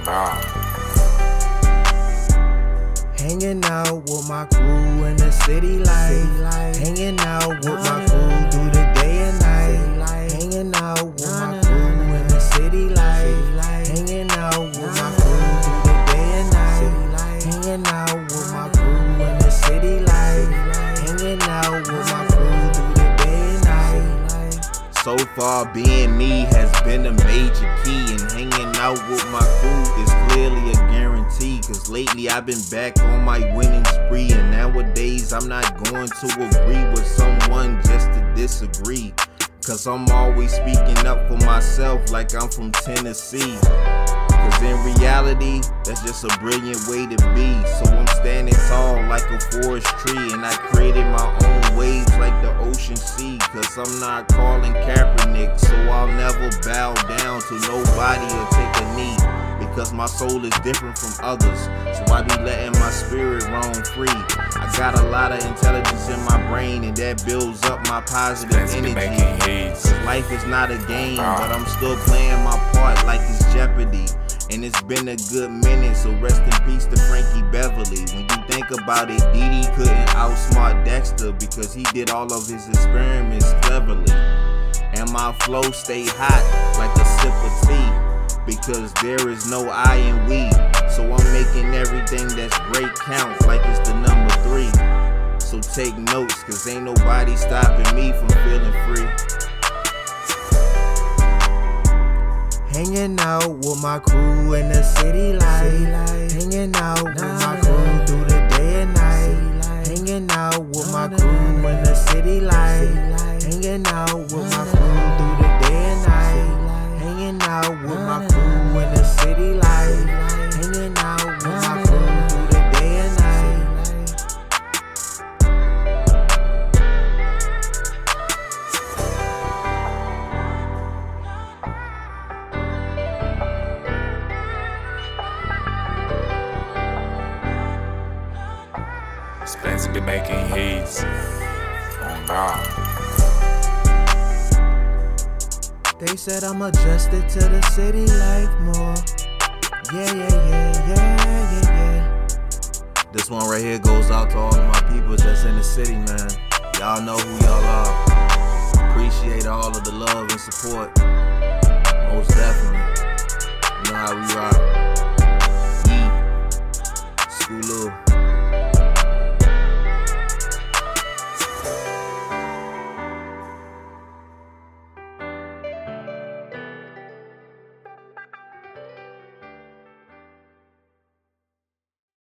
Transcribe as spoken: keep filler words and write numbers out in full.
God. Hanging out with my crew in the city life. Hanging out with my crew through the day and night. Hanging out with my crew in the city life. Hanging out with my crew through the day and night. Hanging out with my crew in the city life. Hanging out with my crew through the day and night. So far being me has been a major key, and hanging out with my crew is clearly a guarantee. Cause lately I've been back on my winning spree, and nowadays I'm not going to agree with someone just to disagree. Cause I'm always speaking up for myself like I'm from Tennessee. Cause in reality, that's just a brilliant way to be. So I'm standing tall like a forest tree, and I created my own waves like the ocean sea. Cause I'm not calling Kaepernick, so I'll never bow down to nobody or take a knee. Because my soul is different from others, so I be letting my spirit roam free. I got a lot of intelligence in my brain, and that builds up my positive energy. Cause life is not a game, but I'm still playing my part like it's Jeopardy. And it's been a good minute, so rest in peace to Frankie Beverly. When you think about it, Dee Dee couldn't outsmart Dexter because he did all of his experiments cleverly. And my flow stay hot like a sip of tea, because there is no I in we. So I'm making everything that's great count like it's the number three. So take notes, cause ain't nobody stopping me from feeling free. Hanging out with my crew in the city life. Hanging out with my crew through the day and night. Hanging out with my crew in the city life. Hanging out with my crew through the day and night. Hanging out with my crew in the city life. Hanging out with my crew through the day and night. Spencer be making hits on God. They said I'm adjusted to the city life more. Yeah, yeah, yeah, yeah, yeah, yeah. This one right here goes out to all of my people that's in the city, man. Y'all know who y'all are. Appreciate all of the love and support. Most definitely. You know how we rock.